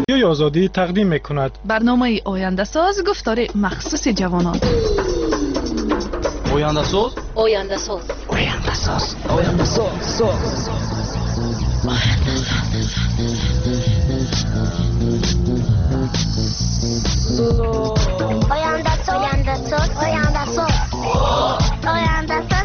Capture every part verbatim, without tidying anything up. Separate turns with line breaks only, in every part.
رادیوی آزادی تقدیم میکند.
برنامه آینده ساز گفتار مخصوص جوانان.
آینده ساز
آینده ساز
آینده ساز آینده ساز
آینده ساز آینده ساز آینده ساز آینده ساز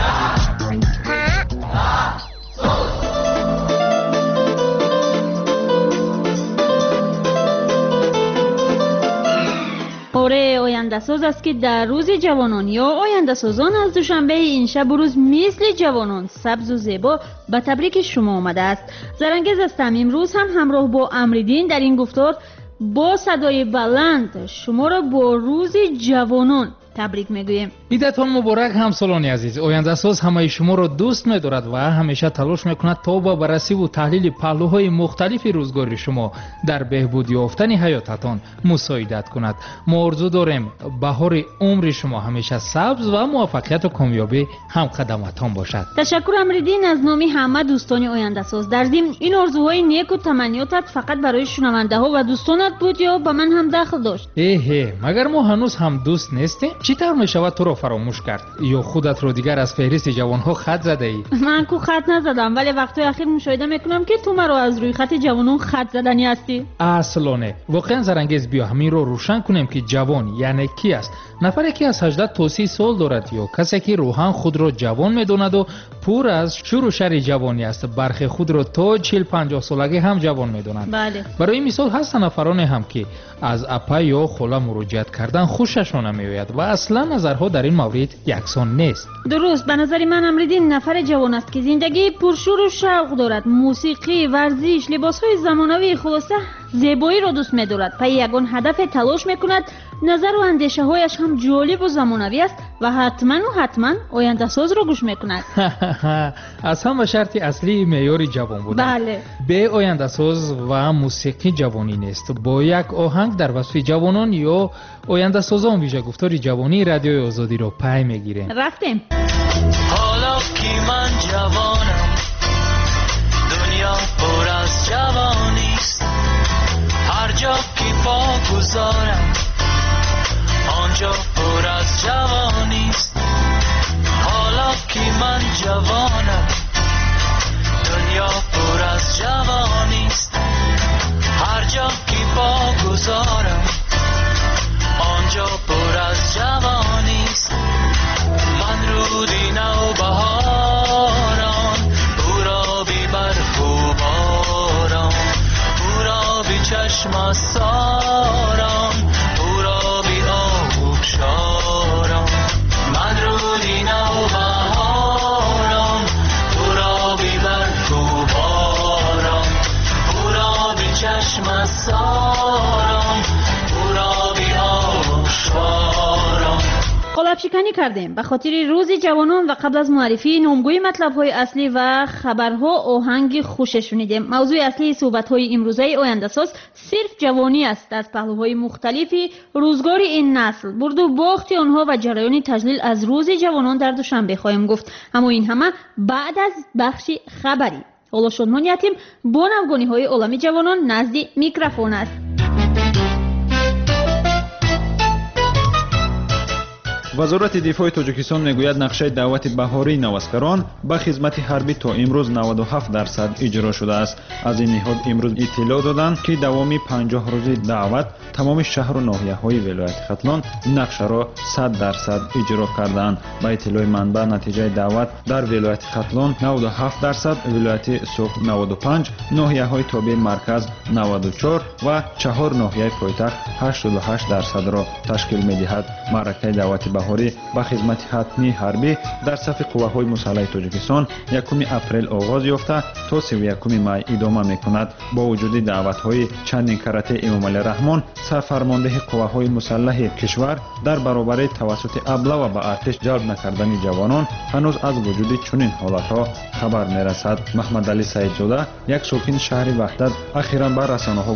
آره، آینده ساز است که در روز جوانان یا آینده سازان از دوشنبه این شب و روز مثل جوانان سبز و زیبا به تبریک شما آمده است. زرنگز هستم. امروز هم همراه با امریدین در این گفتار با صدای بلند شما را با روز جوانان تبریک میگویم.
عیدتان مبارک همسالان عزیز. آینده ساز همه شما را دوست می‌دارد و همیشه تلاش می‌کند تا با بررسی و تحلیل پهلوهای مختلف روزگار شما در بهبود یافتن حیاتتان مساعدت کند. ما آرزو داریم بهار عمر شما همیشه سبز و موفقیت و کامیابی هم قدمتان باشد.
تشکر امریدین از نام همه دوستان آینده ساز. در ضمن این آرزوهای نیک و تمنیاتت فقط برای شنونده ها و دوستانت بود یا به من هم دخل داشت؟
ایه مگر ما هنوز هم دوست نیستیم؟ چطور می شود تو را فراموش کرد یا خودت را دیگر از فهرست جوانها خط زده ای؟
من کو خط نزدم، ولی وقتای اخیر مشاهده میکنم که تو مرا از روی خط جوانان خط زدنی هستی.
اصلا نه. واقعا زرنگز بیا همین رو روشن کنیم که جوان یعنی کی است. نفری که از هجده تا سی سال دارد یا کسی که روحاً خود را جوان میداند و پر از شور و شر جوانی است. برخی خود را تا چهل پنجاه سالگی هم جوان میدانند.
بله.
برای مثال هست نفران هم که از اپا یا خاله مراجعت کردن خوششان نمیآید و اصلا نظرها در این مورد یکسان نیست.
درست. به نظر من امریدین نفر جوان است که زندگی پرشور و شوق دارد. موسیقی، ورزش، لباسهای زمانوی، خلاصه زیبایی را دوست می‌دارد. پای یگان هدف تلاش می‌کند. نظر و اندیشه هایش هم جالب و زمانوی است و حتما و حتما آینده ساز را گوش می‌کند.
از هم شرط اصلی معیار جوان بودن.
بله.
به آینده ساز و موسیقی جوانی نیست. با یک آهنگ در وصف جوانان یا آینده سازان ویژه گفتار جوانی رادیوی آزادی را پی می‌گیریم.
رفتیم.
حالا که من جوانم دنیا پر از جوانی است. هر جا که پا گذارم آنجا پر از جوانی است. حالا که من جوانم دنیا پر از جوانی است. هر جا که پا گذارم آنجا پر از جوانی است. من رودی نو بهاران او را بی برف و باران او را بی چشم ساران او را بی آب شاران. من رودی نو بهاران او را بی برف و باران او را بی چشم ساران او را بی آب شاران.
قالب شکنی کردیم به خاطر روز جوانان و قبل از معرفی نامگوی مطلب‌های اصلی و خبرها آهنگ خوش شنیدیم. موضوع اصلی صحبت‌های امروزه آینده ساز صرف جوانی است. از پهلوهای مختلفی روزگار این نسل، برد و باخت آنها و جریان تجلیل از روز جوانان در دوشنبه خواهیم گفت. اما این همه بعد از بخش خبری. حالا شادمانیتیم با نوگانی‌های عالمی جوانان نزد میکروفون است.
وزارت دفاع تاجیکستان میگوید نقشه دعوت بهاری نوسکران به خدمت حربی تا امروز نود و هفت درصد اجرا شده است. از این نهاد امروز اطلاع دادند که دوامی پنجاه روزی دعوت تمام شهر و ناحیه‌های ولایت ختلان نقشه را صد درصد اجرا کردند. با اطلاع منبع نتیجه دعوت در ولایت ختلان نود و هفت درصد، ولایت سوخ نود و پنج، ناحیه‌های تابع مرکز نود و چهار و چهار ناحیه پایتخت هشتاد و هشت درصد را تشکیل می‌دهد. معرکه دعوت بهاری با خدمت حتمی حربی در صف قواهای مسلح تاجیکستان یکم اپریل آغاز یافته تا سی و یکم می ادامه می‌کند. با وجود دعوت‌های چندین کرته امام علی رحمان سرفرمانده قواهای مسلح کشور در برابر توسط ابله و به ارتش جلب نکردن جوانان هنوز از وجود چنین حالت‌ها خبر می‌رسد. محمد علی سعیدزاده یک ساکن شهر وحدت اخیراً بر رسانه‌ها گفت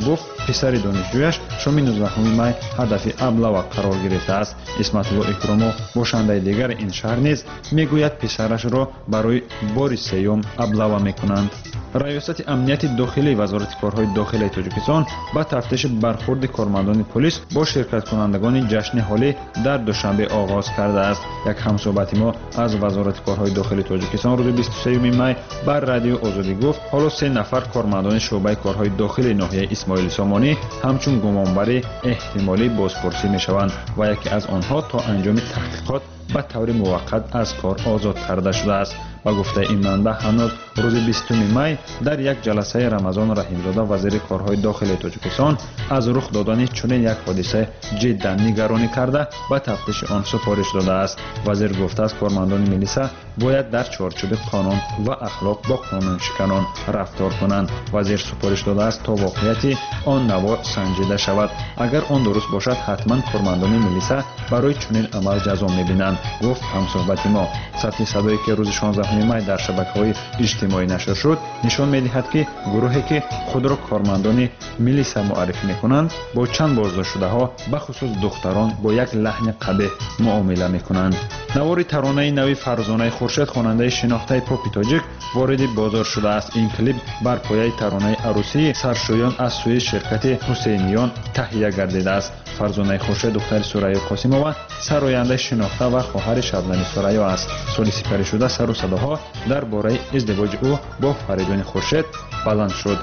писари донишҷӯяш шоми нуздаҳуми май ҳадафи аблава қарор гирифтааст. исматулло икромов бошандаи дигар ин шаҳр низ мегӯяд писарашро барои бори сеюм аблава мекунанд. раёсати амнияти дохилии вазорати корҳои дохилии тоҷикистон ба тафтиши бархурди кормандони полис бо ширкаткунандагони ҷашни ҳолӣ дар душанбе оғоз кардааст. як ҳамсӯҳбати мо аз вазорати корҳои дохилии тоҷикистон рӯзи бисту сеюми май бар радиои озодӣ гуфт ҳоло се нафар кормандони шуъбаи корҳои дохилии ноҳияи исмоили сомонӣ ҳамчун гумонбари эҳтимолӣ бозпурсӣ мешаванд ва яке аз онҳо то анҷоми таҳқиқот ба таври муваққат аз кор озод карда шудааст. ба гуфтаи ин манбаъ ҳанӯз рӯзи бистуми май дар як ҷаласаи Рамазон Раҳимзода вазири корҳои дохилии Тоҷикистон аз рух додани чунин як ҳодиса ҷиддан нигаронӣ карда ба тафтиши он супориш додааст. вазир гуфтааст кормандони милиса бояд дар чорчӯби қонун ва ахлоқ бо қонуншиканон рафтор кунанд. вазир супориш додааст то воқеияти он наво санҷида шавад. агар он дуруст бошад ҳатман кормандони милиса барои чунин амал ҷазо мебинанд, гуфт ҳамсӯҳбати мо. сатҳи садое ки рӯзи шонздаҳуми май дар шабакаҳои иҷтимоӣ нашр шуд нишон медиҳад ки гурӯҳе ки худро кормандони милиса муаррифӣ мекунанд бо чанд боздоштшудаҳо бахусус духтарон бо як лаҳни қабеҳ муомила мекунанд. навори таронаи нави Фарзонаи Хуршед хонандаи шинохтаи попи тоҷик вориди бозор шудааст. ин клип бар пояи таронаи арӯсии саршӯён аз сӯи ширкати ҳусейниён таҳия гардидааст. Фарзонаи Хуршед духтари Сурайё Қосимова сарояндаи шинохта ва хоҳари Шабнами Сурайё аст. соли сипаришуда сару садоҳо дар бораи издивоҷи ӯ бо Фаридуни Хуршед баланд шуд.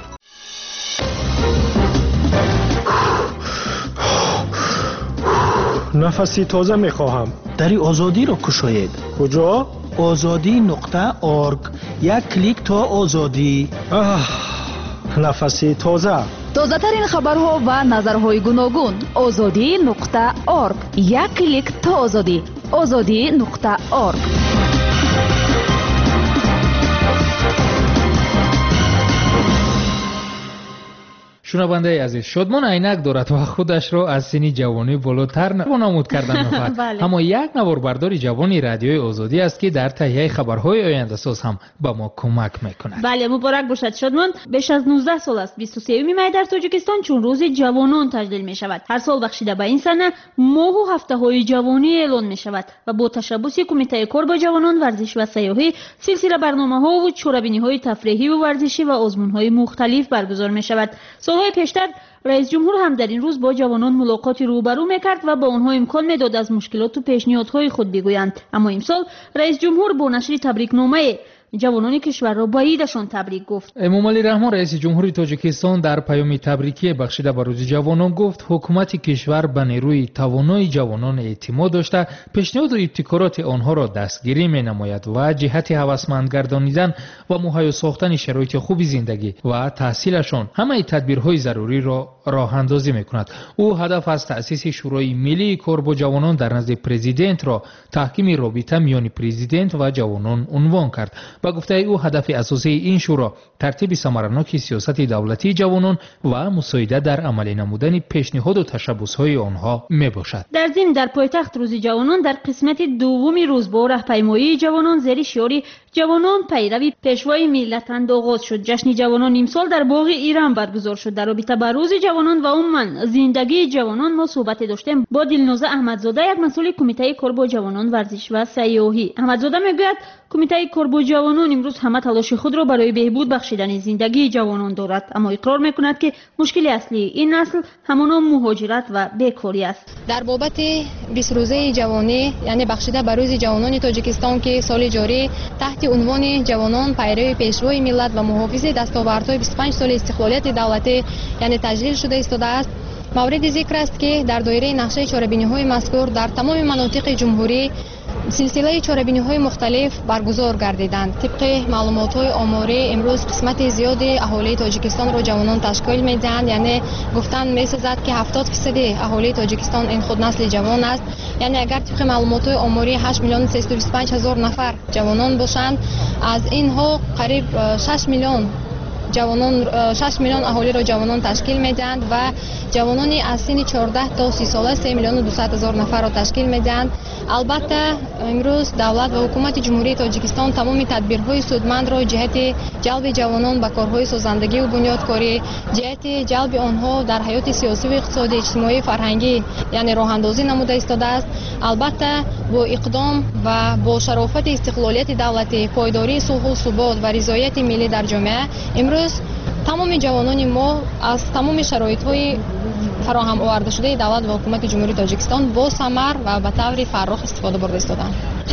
нафаси тоза мехоҳам.
дари озодиро кушоед.
куҷо?
озодӣ нуқта орг. як клик то озодӣ.
нафаси тоза.
тозатарин хабарҳо ва назарҳои гуногун. озодӣ нуқта орг. як клик то озодӣ. озодӣ нуқта орг.
шунавандаи азиз, шодмон айнак дорад ва худашро аз синни ҷавонӣ болотар намуд кардан мехоҳад. аммо як наворбардори ҷавони радиои озодӣ аст ки дар таҳияи хабарҳои ояндасоз ҳам ба мо кӯмак мекунад.
бале, муборак бошад шодмон. беш аз нуздаҳ сол аст бисту сеюми май дар тоҷикистон чун рӯзи ҷавонон таҷлил мешавад. ҳар сол бахшида ба ин сана моҳу ҳафтаҳои ҷавонӣ эълон мешавад ва бо ташаббуси кумитаи кор бо ҷавонон, варзиш ва сайёҳӣ силсила барномаҳо, чорабиниҳои тафреҳӣ ва варзишӣ ва озмунҳои мухталиф баргузор мешавад. солҳои пештар раис ҷумҳур ҳам дар ин рӯз бо ҷавонон мулоқоти рӯбарӯ мекард ва ба онҳо имкон медод аз мушкилоту пешниҳодҳои худ бигӯянд. аммо имсол раис ҷумҳур бо нашри табрикномае ҷавонони кишварро ба идашон табрик гуфт.
эмомалӣ раҳмон раиси ҷумҳури тоҷикистон дар паёми табрикие бахшида ба рӯзи ҷавонон гуфт ҳукумати кишвар ба нерӯи тавонои ҷавонон эътимод дошта пешниҳоду ибтикороти онҳоро дастгирӣ менамояд ва ҷиҳати ҳавасманд гардонидан ва муҳайё сохтани шароити хуби зиндагӣ ва таҳсилашон ҳамаи тадбирҳои заруриро роҳандозӣ мекунад. ӯ ҳадаф аз таъсиси шӯрои миллии кор бо ҷавонон дар назди президентро таҳкими робита миёни президент ва ҷавонон унвон кард. ба гуфтаи ӯ ҳадафи асосии ин шӯро тартиби самараноки сиёсати давлатии ҷавонон ва мусоида дар амалӣ намудани пешниҳоду ташаббусҳои онҳо мебошад.
дар зимн дар пойтахт рӯзи ҷавонон дар қисмати дуввуми рӯз бо раҳпаймоии ҷавонон зери шиёри ҷавонон пайрави пешвои миллатанд оғоз шуд. ҷашни ҷавонон имсол дар боғи Иран баргузор шуд. дар робита ба рӯзи ҷавонон ва умуман зиндагии ҷавонон мо суҳбате доштем бо Дилноза Аҳмадзода, як масъули кумитаи кор бо ҷавонон, варзиш ва сайёҳӣ. аҳмадзода мегӯяд кумитаи кор бо ҷавонон имрӯз ҳама талоши худро барои беҳбуд бахшидани зиндагии ҷавонон дорад, аммо иқрор мекунад ки мушкили аслии ин насль ҳамоно муҳоҷират ва бекорӣ аст.
дар бобати бисрӯзаи ҷавонӣ, яъне бахшида ба рӯзи ҷавонони тоҷикистон ки соли ҷорӣ таҳти унвони ҷавонон пайрави пешвои миллат ва муҳофизи дастовардҳои бисту панҷ соли истиқлолияти давлатӣ яъне таҷлил шуда истодааст. мавриди зикр аст ки дар доираи нақшаи чорабиниҳои мазкур дар тамоми манотиқи ҷумҳурӣ силсилаи чорабиниҳои мухталиф баргузор гардиданд. тибқи маълумотҳои оморӣ имрӯз қисмати зиёди аҳолии тоҷикистонро ҷавонон ташкил медиҳанд, яъне гуфтан месозад ки ҳафтод фисади аҳолии тоҷикистон ин худ насли ҷавон аст. яъне агар тибқи маълумотҳои оморӣ ҳашт миллиону сеюсту бисту панҷ ҳазор нафар ҷавонон бошанд, аз инҳо қариб шаш миллион ҷавонон шаш миллион аҳолиро ҷавонон ташкил медиҳанд ва ҷавонони аз синни чордаҳ то си сола се миллиону дусад ҳазор нафарро ташкил медиҳанд. албатта имрӯз давлат ва ҳукумати ҷумҳурии тоҷикистон тамоми тадбирҳои судмандро ҷиҳати ҷалби ҷавонон ба корҳои созандагию бунёдкорӣ, ҷиҳати ҷалби онҳо дар ҳаёти сиёсиву иқтисодӣ, иҷтимоӣ, фарҳангӣ яъне роҳандозӣ намуда истодааст. албатта бо иқдом ва бо шарофати истиқлолияти давлатӣ, пойдории сулҳу субот ва ризояти миллӣ дар ҷомеа имрӯз тамоми ҷавонони мо аз тамоми шароитҳои фароҳам овардашудаи давлат ва ҳукумати ҷумҳурии тоҷикистон бо самар ва ба таври фаррох истифода бурда истоданд.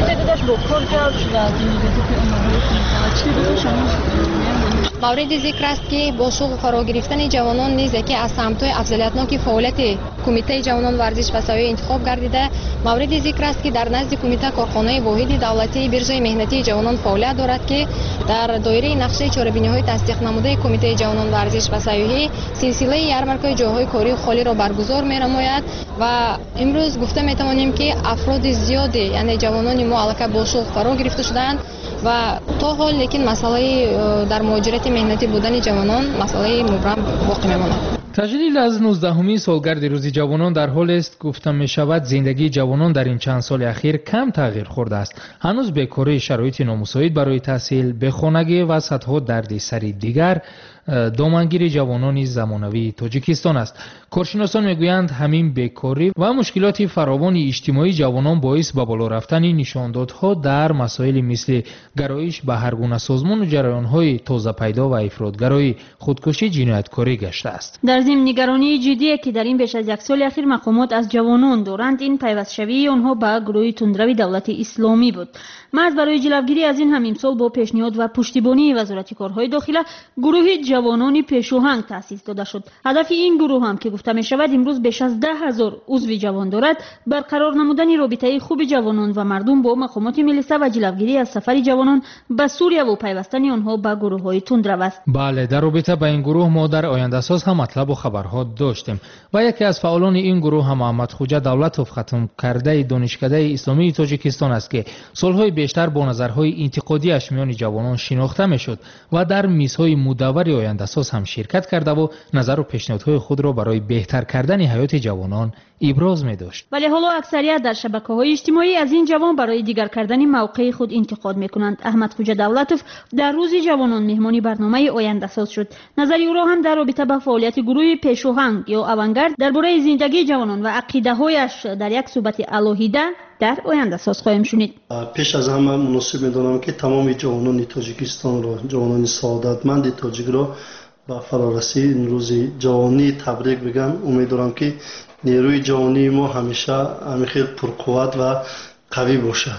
мавриди зикр аст ки бо шуғл фаро гирифтани ҷавонон низ яке аз самтҳои афзалиятноки фаъолияти кумитаи ҷавонон варзиш ва савоӣ интихоб гардида. мавриди зикр аст ки дар назди кумита корхонаи воҳиди давлатии биржаи меҳнатии ҷавонон фаъолият дорад ки дар доираи нақшаи чорабиниҳои тасдиқнамудаи кумитаи ҷавонон варзиш ва савоӣ силсилаи ярмаркаи ҷойҳои кории холиро баргузор менамояд ва имрӯз гуфта метавонем ки афроди зиёде яъне ҷавонони мо аллакай бо шуғл фаро гирифта шудаанд ва то ҳол лекин масъалаи дар муҳоҷирати меҳнатӣ будани ҷавонон масъалаи мубрам боқӣ мемонад.
таҷлил аз нуздаҳумин солгарди рӯзи ҷавонон дар ҳолест гуфта мешавад зиндагии ҷавонон дар ин чанд соли ахир кам тағйир хӯрдааст. ҳанӯз бекорӣ, шароити номусоид барои таҳсил, бехонагӣ ва садҳо дарди сари дигар домангири ҷавонони замонавии тоҷикистон аст. коршиносон мегӯянд ҳамин бекорӣ ва мушкилоти фаровони иҷтимоии ҷавонон боис ба боло рафтани нишондодҳо дар масоили мисли гароиш ба ҳар гуна созмону ҷараёнҳои тозапайдо ва ифротгароӣ, худкушӣ, ҷинояткорӣ гаштааст.
дар зимни нигаронии ҷиддие ки дар ин беш аз як соли ахир мақомот аз ҷавонон доранд, ин пайвастшавии онҳо ба гурӯҳи тундрави давлати исломӣ буд. марз барои ҷилавгирӣ аз ин ҳам имсол бо пешниҳод ва пуштибонии вазорати корҳои дохила гурӯҳи ҷавонони пешоҳанг таъсис дода шуд. ҳадафи ин гурӯҳ ҳам ки гуфта мешавад имрӯз беш аз даҳ ҳазор узви ҷавон дорад, барқарор намудани робитаи хуби ҷавонон ва мардум бо мақомоти милиса ва ҷилавгирӣ аз сафари ҷавонон ба Сурияву пайвастани онҳо ба гурӯҳҳои тундрав аст.
бале, дар робита ба ин гурӯҳ мо дар ояндасоз ҳам матлабу хабарҳо доштем ва яке аз фаъолони ин гурӯҳ ҳам Муҳаммадхоҷа Давлатов, хатмкардаи донишкадаи исломии Тоҷикистон аст ки солҳои бештар бо назарҳои интиқодиаш миёни ҷавонон шинохта мешуд ва дар мизҳои мудаввари ояндасоз ҳам ширкат кардаву назару пешниҳодҳои худро барои беҳтар кардани ҳаёти ҷавонон иброз медошт.
вале ҳоло аксарият дар шабакаҳои иҷтимоӣ аз ин ҷавон барои дигар кардани мавқеи худ интиқод мекунанд. Аҳмадхоҷа Давлатов дар рӯзи ҷавонон меҳмони барномаи ояндасоз шуд. назари ӯро ҳам дар робита ба фаъолияти гурӯҳи пешоҳанг ё авангард дар бораи зиндагии ҷавонон ва ақидаҳояш дар як суҳбати алоҳида дар ояндасоз хоҳем шунид.
пеш аз ҳама муносиб медонам ки тамоми ҷавонони Тоҷикистонро, ҷавонони саодатманди тоҷикро ба фарорасии ин рӯзи ҷавонӣ табрик бигам. умед дорам ки нерӯи ҷавонии мо ҳамеша ҳамихел пурқувват ва қавӣ бошад.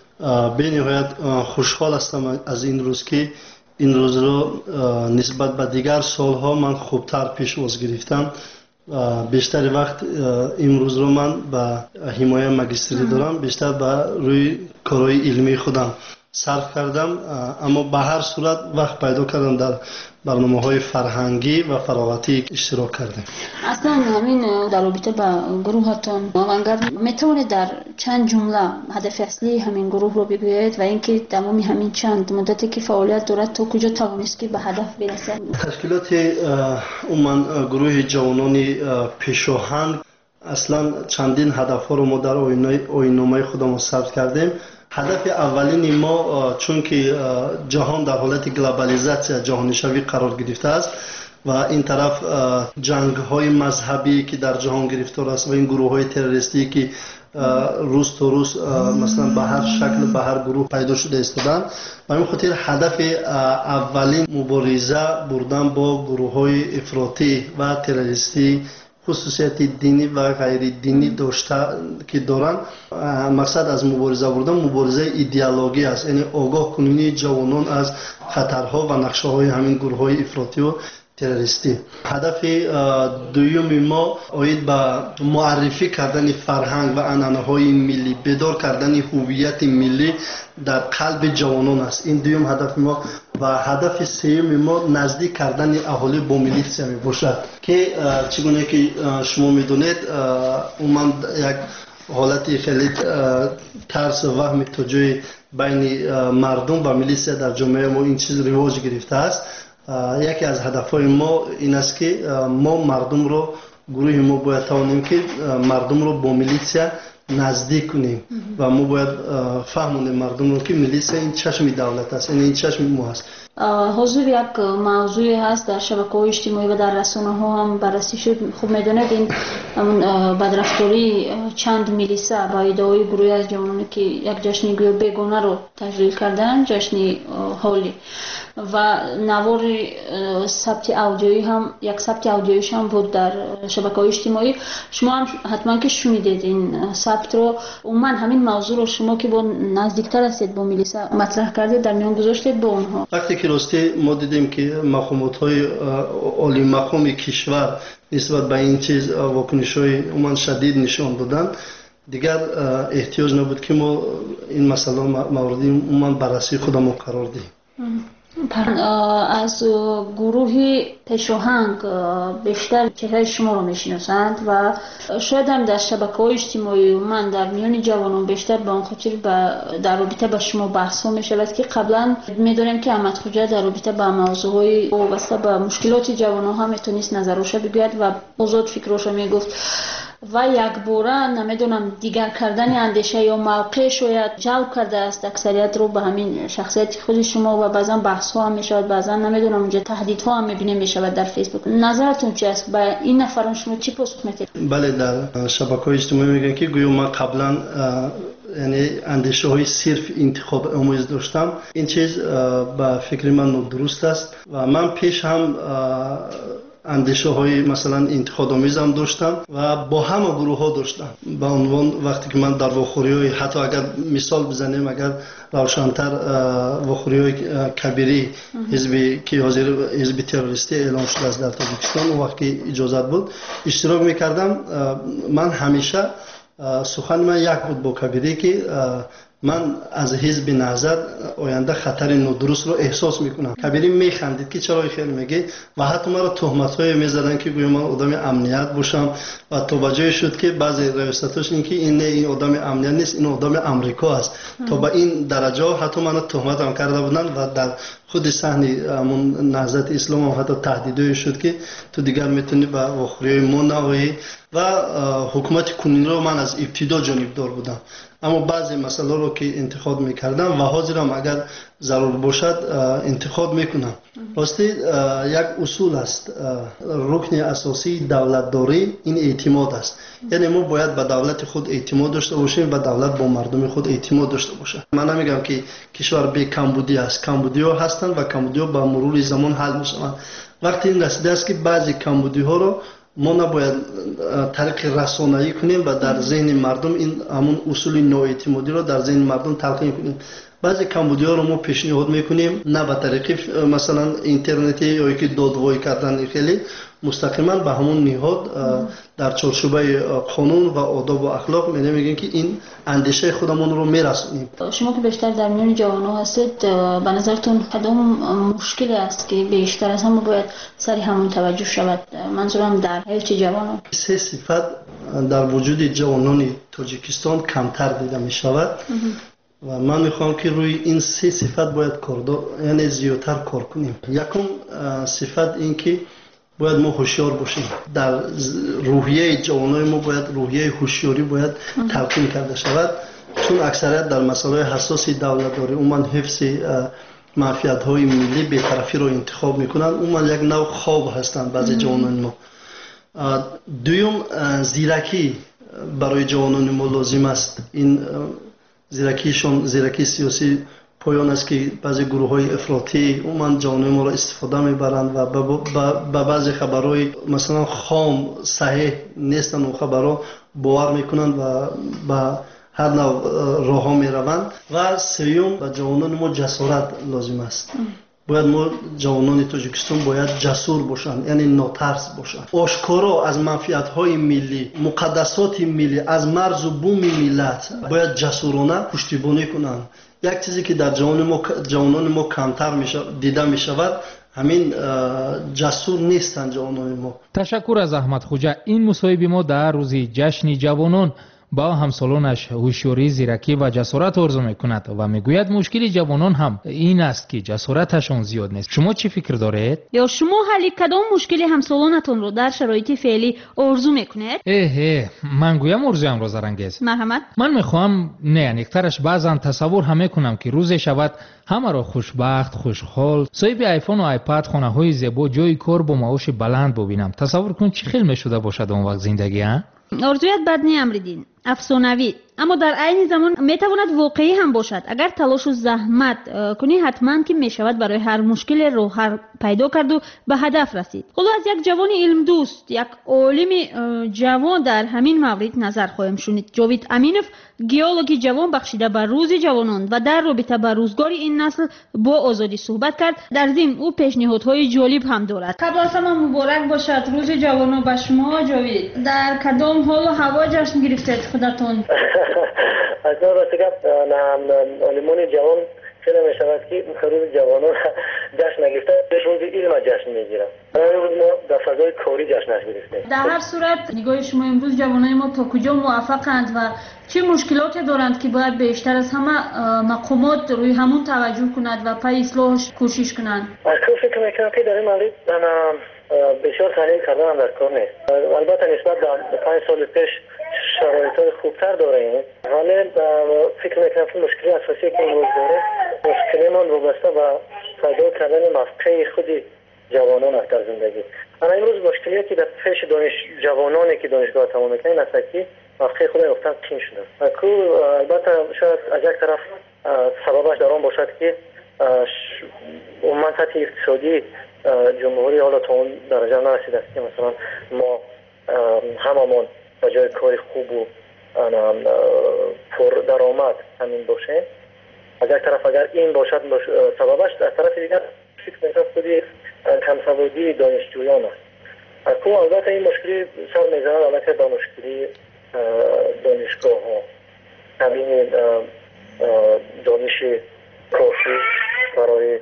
бениҳоят хушҳол ҳастам аз ин рӯз ки ин рӯзро нисбат ба дигар солҳо ман хубтар пешвоз гирифтам. бештари вақт имрӯзро ман ба ҳимоя магистрӣ дорам, бештар ба рӯи корҳои илмии худам сарф кардам, аммо ба ҳар сурат вақт пайдо кардам дар барномаҳои фарҳангӣ ва фароғатӣ иштирок кардем.
аслан ҳамин дар робита ба гурӯҳатон авангард метавонед дар чанд ҷумла ҳадафи аслии ҳамин гурӯҳро бигӯяед ва ин ки тамоми ҳамин чанд муддате ки фаъолият дорад то куҷо тавонист ки ба ҳадаф бирасад?
ташкилоти умуман гурӯҳи ҷавонони пешоҳанг аслан чандин ҳадафҳоро мо дар оинномаи худамон сабт кардем. ҳадафи аввалини мо чунки ҷаҳон дар ҳолати глобализатсия, ҷаҳонишавӣ қарор гирифтааст ва ин тараф ҷангҳои мазҳабӣ ки дар ҷаҳон гирифтор аст ва ин гурӯҳҳои террористӣ ки рӯз то рӯз масалан ба ҳар шакл ба ҳар гурӯҳ пайдо шуда истоданд. ба ҳамин хотир ҳадафи аввалин мубориза бурдан бо гурӯҳҳои ифротӣ ва террористӣ خصوصیت دینی و غیر دینی داشته که دارن. مقصد از مبارزه بودن مبارزه ایدئولوژی است، یعنی آگاه کنونی جوانان از خطرها و نقشه های همین گروه های افراطی و تروریستی. هدف دوم ما آید به معرفی کردن فرهنگ و عنعنه های ملی، بیدار کردن هویت ملی در قلب جوانان است. این دوم هدف ما. و هدف سوم ما نزدیک کردن اهالی با میلیسیا می باشد که چگونه که شما میدونید عموما یک حالتی خیلی ترس و وهم توجه بین مردم و میلیسیا در جامعه ما این چیز رواج گرفته است یکی از هدفهای ما این است که ما مردم رو گروه ما باید توانیم که مردم رو با میلیسیا نزدیک کنیم و ما باید فهمونیم مردم رو که میلیسیا این چشم دولت است، این چشم ما است.
حضور یک موضوعی هست در شبکه‌های اجتماعی و در رسانه‌ها هم بررسی شد. خوب می‌دونید این بدرفتاری چند میلیسا با ادعای گروهی از جوانانی که یک جشن گویا بیگانه رو تشکیل کردن، جشن هولی، و نوار ثبت آدیویی هم یک ثبت آدیوییش هم بود در شبکه‌های اجتماعی. شما هم حتما که شنیدید این ثبت رو. عموما همین موضوع رو شما که با نزدیکتر هستید با میلیسا مطرح کردید، در میان گذاشتید با اونها.
وقتی که راستی ما دیدیم که مقامات‌های عالی مقام کشور نسبت به این چیز واکنش‌های عموما شدید نشان دادن، دیگر احتیاج نبود که ما این مسئله موردی عموما بررسی خودمون قرار دهیم.
از گروه پشاهنگ بیشتر چهره شما رو میشناسند و شاید هم در شبکه‌های اجتماعی من در میان جوانان بیشتر به آن خاطر در رابطه با شما بحث ها میشود که قبلا میدونیم که احمد خوجا در رابطه با موضوعهای وابسته به مشکلات جوانان ها میتونست نظرش بگوید و آزاد فکرش میگفت و یک باره نمیدونم دیگر کردن اندیشه یا موقع شاید جلب کرده است اکثریت رو به همین شخصیت خود شما و بعضا بحث ها هم میشود، بعضا نمیدونم اونجا تهدید ها هم میبینیم میشود در فیسبوک. نظرتون چی است؟ با این نفران شما چی پاسخ میدید؟
بله، در شبکه‌های اجتماعی میگن که گویا من قبلا یعنی اندیشه های صرف انتخاب آموز داشتم. این چیز به فکر من درست است و من پیش هم اندیشه های مثلا انتخاب آمیزم داشتم و با همه گروه ها داشتم. به عنوان وقتی که من در واخوری های حتی اگر مثال بزنیم، اگر روشن‌تر واخوری های کبیری حزبی که حاضر حزب تروریستی اعلام شده است در تاجیکستان، اون وقتی اجازت بود اشتراک میکردم. من همیشه سخن من یک بود با کبیری که من از حزب نهضت آینده خطر نادرست رو احساس میکنم. کبیری میخندید که چرا خیلی میگه و حتی مرا تهمت‌های میزدن که گویا من آدم امنیت باشم و تا به جای شد که بعضی روایتاش این که این این آدم امنیت نیست، این آدم آمریکا است. تا به این درجه حتی من تهمت هم کرده بودن و در خود صحنه همون نهضت اسلام هم حتی تهدیدی شد که تو دیگر میتونی به واخوری ما نوایی و حکومت کنونی رو من از ابتدا جانبدار بودم. اما بعضی مسائل رو که انتخاب میکردم و حاضرم اگر ضرور باشد انتخاب میکنم. راستی یک اصول است، رکن اساسی دولتداری این اعتماد است. یعنی ما باید به دولت خود اعتماد داشته باشیم و دولت با مردم خود اعتماد داشته باشه. من نمیگم که کشور بی کمبودی است، کمبودی ها هستند و کمبودی ها با مرور زمان حل میشوند. وقتی این رسیده است که بعضی کمبودی ها رو ما نباید طریق رسانه‌ای کنیم و در ذهن مردم این همون اصول نااعتمادی رو در ذهن مردم تلقین کنیم. بعضی کمبودی‌ها رو ما پیشنهاد میکنیم نه به طریق مثلا اینترنتی یا که دادگاهی کردن، خیلی مستقیما به همون نهاد در چارچوبه قانون و آداب و اخلاق می میگیم که این اندیشه خودمون رو میرسونیم.
شما که بیشتر در میان جوانان هستید، به نظرتون کدام مشکلی است که بیشتر از همه باید سری همون توجه شود؟ منظورم در حیات جوانان.
سه صفت در وجود جوانان تاجیکستان کمتر دیده می شود و من میخوام که روی این سه صفت باید کار یعنی زیادتر کار کنیم. یکم صفت این که باید ما هوشیار باشیم. در روحیه جوانای ما باید روحیه هوشیاری باید تلقین کرده شود، چون اکثریت در مسائل حساسی دولتداری عموما حفظ منفعت‌های ملی بی‌طرفی رو انتخاب میکنن. عموما یک نوع خواب هستند بعضی جوانان ما. دوم زیرکی برای جوانان ما لازم است. این زیرکیشون زیرکی سیاسی پایان است که بعضی گروه های افراطی عموما جوانان ما را استفاده میبرند و به بعضی خبرهای مثلا خام صحیح نیستن و خبرها باور میکنند و به هر نوع راه ها میروند. و سوم به جوانان ما جسارت لازم است. باید ما جوانان تاجیکستان باید جسور باشند، یعنی ناترس باشند، آشکارا از منفعت‌های ملی، مقدسات ملی، از مرز و بوم ملت باید جسورانه پشتیبانی کنند. یک چیزی که در جوانان ما جوانان ما کمتر میشه دیده میشود، همین جسور نیستند جوانان ما.
تشکر از احمد خوجا. این مصاحبه ما در روز جشن جوانان با همسالانش هوشیاری، زیرکی و جسارت آرزو میکند و میگوید مشکل جوانان هم این است که جسارتشان زیاد نیست. شما چی فکر دارید؟
یا شما حل کدام مشکل همسالانتون رو در شرایط فعلی آرزو میکنید؟
اه من گویم آرزویم را زرنگیز.
مرحمت.
من میخوام نه نیکترش بعضا تصور هم میکنم که روزی شود همه را خوشبخت، خوشحال، صاحب آیفون و آیپد، خانه های زیبا، جای کار با معاش بلند ببینم. تصور کن چه خیلی میشده باشد اون وقت زندگی ها؟
آرزویت بد نی امریدین، افسانوی، اما در عین زمان میتواند واقعی هم باشد. اگر تلاش و زحمت کنی حتما که میشود برای هر مشکل راه حل پیدا کرد و به هدف رسید. حالا از یک جوان علم دوست، یک عالم جوان در همین مورد نظر خواهیم شنید. جاوید امینوف، گیولوژی جوان بخشیده بر روز جوانان و در رابطه با روزگار این نسل با آزادی صحبت کرد. در ضمن او پیشنهادهای جالب هم دارد. قبل از همه مبارک باشد روز جوانان به شما جاوید. در کدام حال و هوا جشن گرفتید خودتون؟
اصلا راستی که علمان جوان خیلی می شود که روز جوانان جشن نگرفته، روز علم جشن میگیرن. روز ما در فضای کاری جشنش گرفتیم.
در هر صورت نگاه شما امروز جوانای ما تا کجا موفقند و چه مشکلاتی دارند که باید بیشتر از همه مقامات روی همون توجه کند و پای اصلاحش کوشش کنند؟
از فکر میکنم که در این مورد بسیار تحلیل کردن هم در کار نیست. البته نسبت به پنج سال پیش شرایط خوبتر داریم، ولی فکر میکنم که مشکلی اساسی که امروز داره مشکلیمان وابسته به پیدا کردن موقع خود جوانان است در زندگی. اما امروز مشکلی که در پیش دانش جوانانی که دانشگاه تمام میکنن است که موقع خود گفتن کم شده. کو البته شاید از یک طرف سببش در آن باشد که عموما سطح اقتصادی جمهوری حالا تا اون درجه نرسیده است که مثلا ما هممون با جای کاری خوب و پر درآمد همین باشه. از یک طرف اگر این باشد سببش، از طرف دیگر فکر میکنم خودی کم سوادی دانشجویان است. کو البته این مشکلی سر میزنه البته با مشکلی دانشگاه ها، همین دانش کافی برای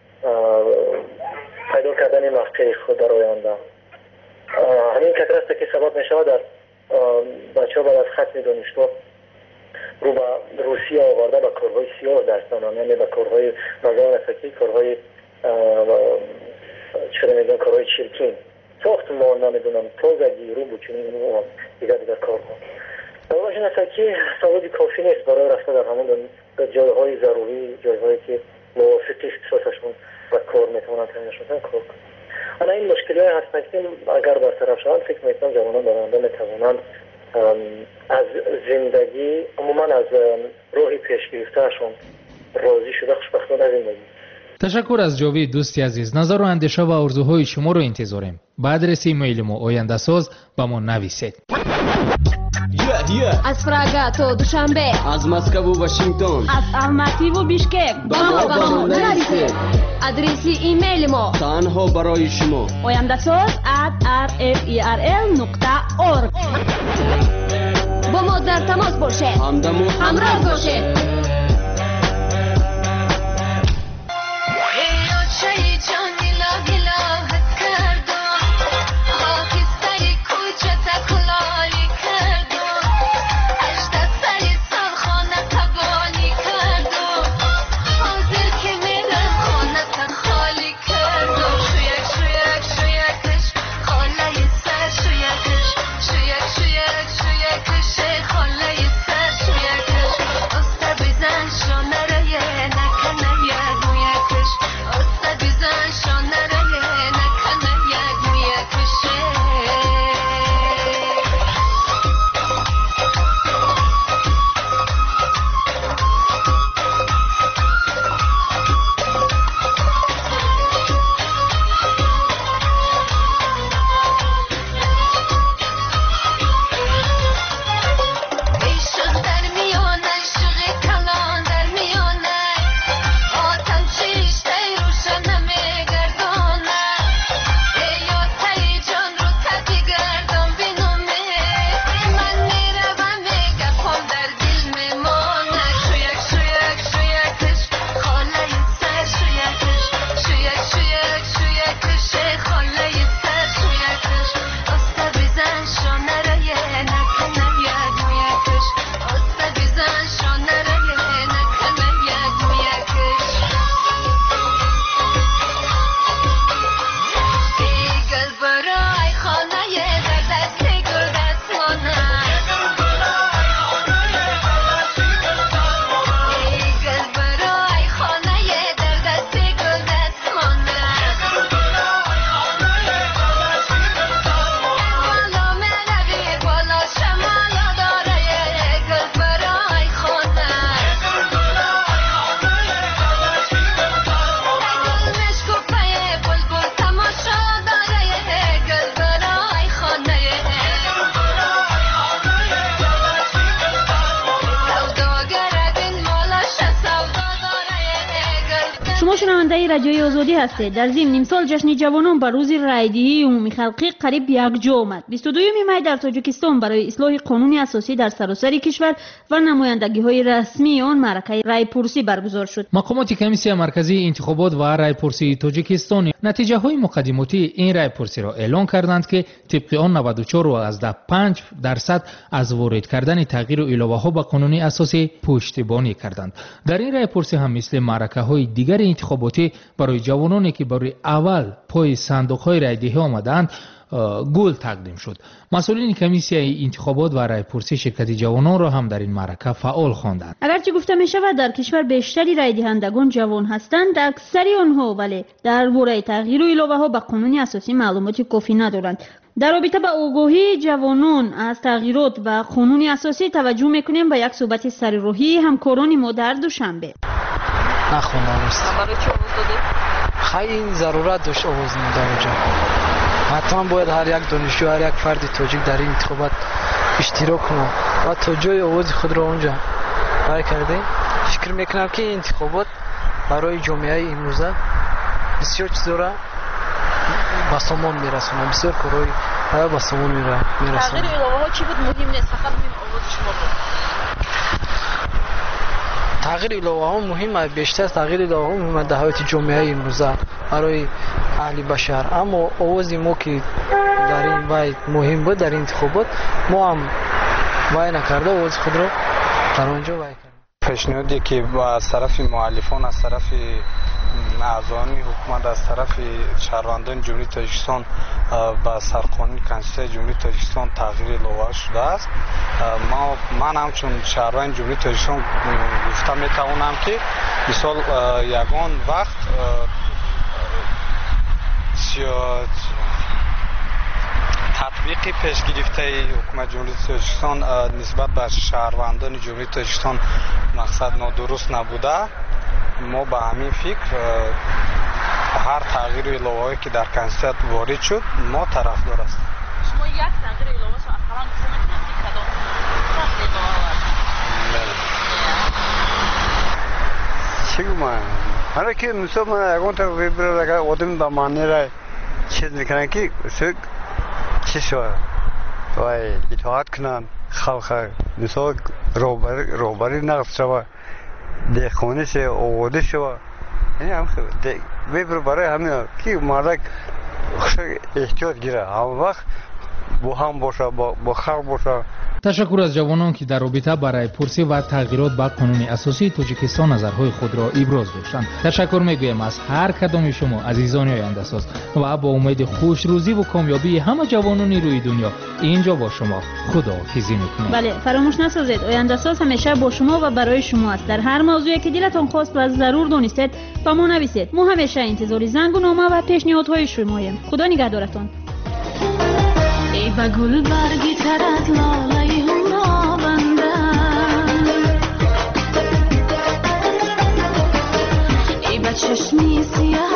پیدا کردن موقع خود در آینده. همین کتر است که سبب می شود در بچه ها بعد از ختم دانشگاه رو به روسیه آورده به کارهای سیاه دست دادن، یعنی به کارهای نظام نسکی، کارهای چرا میگن کارهای چرکین، ساختمان، نمیدونم تازگی، رو بچینی و دیگر دیگر کارها. نظام نسکی سوادی کافی نیست برای رفتن در همون جایهای ضروری، جایهایی که موافق اختصاصشون و کار میتونن تامینشون کار کنن. اما این مشکلی های هستند که اگر برطرف شوند فکر میکنم جوانان در آینده میتوانند از زندگی عموما از راه پیش گرفتهشون راضی شده خوشبختانه زندگی.
تشکر از جاوید دوستی عزیز. نظر و اندیشه و آرزوهای شما رو انتظاریم. به آدرس ایمیل ما آینده ساز با ما نویسید.
Yeah, yeah.
از پراگ تا دوشنبه،
از مسکو و واشنگتن،
از الماتی و بیشکک
با ما نویسید.
آدرس ایمیل ما
تنها برای شما
آینده ساز at r f e r l نقطه org.
با ما در تماس باشه،
همدم و
همراه باشه.
شما شنونده رادیوی آزادی هستید. در ضمن نیم سال جشن جوانان بر روز رایدهی عمومی خلقی قریب یک جا آمد. بیست و دوم می در تاجیکستان برای اصلاح قانون اساسی در سراسر کشور و نمایندگی‌های رسمی آن معرکه رایپرسی برگزار شد.
مقامات کمیسیون مرکزی انتخابات و رایپرسی تاجیکستان نتیجه‌های مقدماتی این رایپرسی را اعلام کردند که طبق آن نود و چهار و پنج درصد از وارد کردن تغییر و علاوه‌ها به قانون اساسی پشتیبانی کردند. در این رایپرسی هم مثل معرکه‌های دیگر انتخاباتی برای جوانانی که برای اول پای صندوق‌های رایدهی آمدند گل تقدیم شد. مسئولین کمیسیون انتخابات و رایپرسی شرکت جوانان را هم در این معرکه فعال خواندند.
اگرچه گفته می شود در کشور بیشتری رای دهندگان جوان هستند، اکثری آنها ولی درباره تغییر و علاوه‌ها به قانون اساسی معلومات کافی ندارند. در رابطه با آگاهی جوانان از تغییرات و قانون اساسی توجه میکنیم به یک صحبت سرراهی همکاران ما در دوشنبه.
نخوندم است. برای چی آواز دادی؟ خیلی این ضرورت داشت آواز دادن اونجا. حتما باید هر یک دانشجو، هر یک فرد تاجیک در این انتخابات اشتراک کنه و تا جای آواز خود را اونجا برای کرده. فکر میکنم که این انتخابات برای جامعه امروزه بسیار چیزا را به سامان میرسونه، بسیار کارهای برای به سامان میرسونه.
تغییر علاوه‌ها چی بود مهم نیست، فقط مهم آواز شما بود.
تغییر علاوه‌ها مهمه، بیشتر تغییر علاوه‌ها مهمه در حیات جامعه امروزه برای اهل بشر. اما آواز ما که در این باید مهم بود در این انتخابات، ما هم وای نکرده آواز خود را در آنجا وای کردیم.
پیشنهادی که از طرف مؤلفان، از طرف اعضایان حکومت، از طرف شهروندان جمهوری تاجیکستان به سرقانون کنستیتوسیون جمهوری تاجیکستان تغییر لایحه شده است. ما من همچون شهروند جمهوری تاجیکستان گفته میتوانم که مثال یگان وقت تطبیق پیش گرفته حکومت جمهوری تاجیکستان نسبت به شهروندان جمهوری تاجیکستان مقصد نادرست نبوده. ما به همین فکر هر تغییر الهه‌ای که در کنستیتوسیون وارد شد ما طرفدار هستیم.
شما یک تغییر الهه شو اصلا میتونید که کدام تغییر الهه
چی گمان هر کی مثلا من اگه تو ویبر لگا آدم با معنی را چیز میکنن که چی شو وای اطاعت کنن خلق مثلا روبری روبری نقص شو دخونه شه اوده شو یعنی هم ویبر برای همین کی مالک احتیاط گیره هم وقت با هم باشه با خلق باشه.
تشکر از جوانان که در رابطه با رایپرسی و تغییرات به قانون اساسی تاجیکستان نظرهای خود را ابراز داشتند. تشکر میگویم از هر کدام شما عزیزان آینده ساز و با امید خوش روزی و کامیابی همه جوانان روی دنیا اینجا با شما خداحافظی میکنیم.
بله، فراموش نسازید آینده ساز همیشه با شما و برای شما است. در هر موضوعی که دلتان خواست و ضرور دانستید با ما نویسید. ما همیشه انتظار زنگ و نامه و پیشنهادهای شماییم. خدا نگهدارتان. ای با گل برگی ترت لاله هورا بنده، ای با چشمی سیاه